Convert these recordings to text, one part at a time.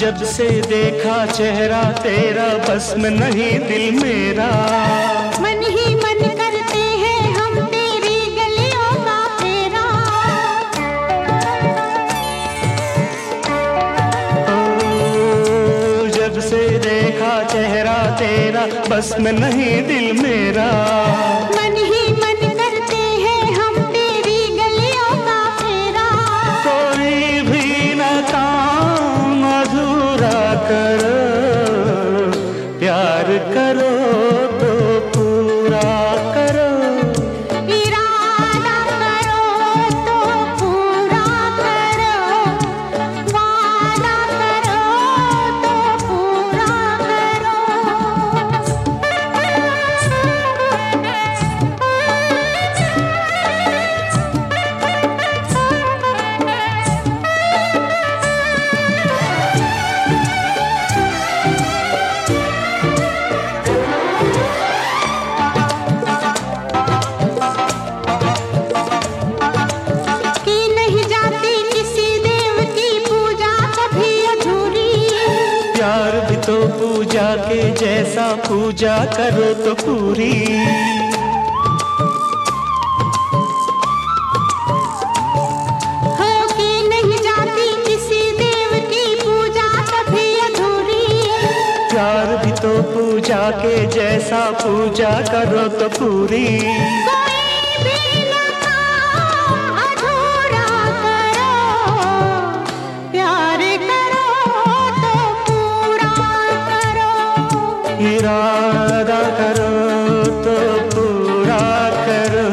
जब से देखा चेहरा तेरा बस में नहीं दिल मेरा। मन ही मन करते हैं हम तेरी गलियों का फेरा। ओ, जब से देखा चेहरा तेरा बस में नहीं दिल मेरा। मन ही मन करते हैं हम तेरी गलियों का फेरा। कोई भी न काम अधूरा करो, प्यार करो तो पूरा करो। इरादा करो तो पूरा करो, वादा करो तो पूरा करो। की नहीं जाती किसी देव की पूजा कभी अधूरी। प्यार भी तो पूजा के जैसा, पूजा करो तो पूरी। हो की नहीं जाती किसी देव की पूजा कभी अधूरी। प्यार भी तो पूजा के जैसा, पूजा करो तो पूरी। कोई भी न काम अधूरा करो, प्यार करो तो पूरा करो। इरादा करो तो पूरा करो,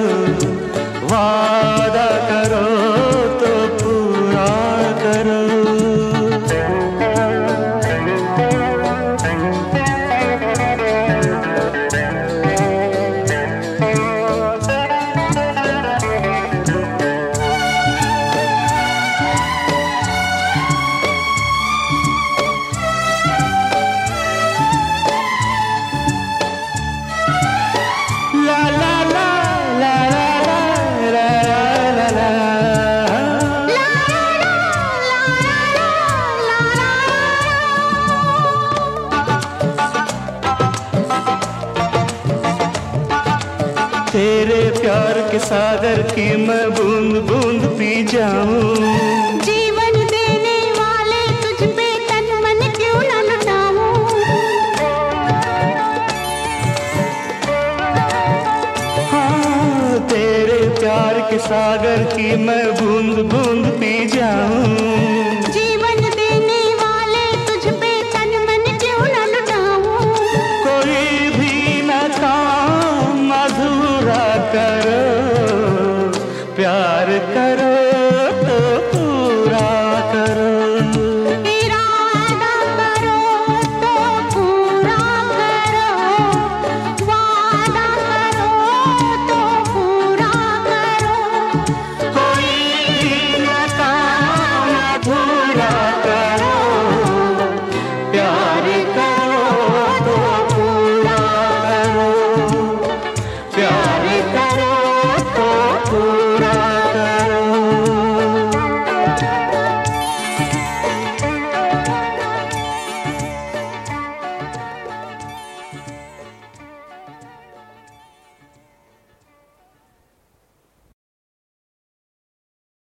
वादा करो तो पूरा करो। La la la la la la la la la la। तेरे प्यार के सागर की मैं बूंद बूंद पी जाऊं। जीवन देने वाले तुझ पे तन मन क्यों न लुटाऊं। हाँ, तेरे प्यार के सागर की मैं बूंद बूंद पी जाऊं।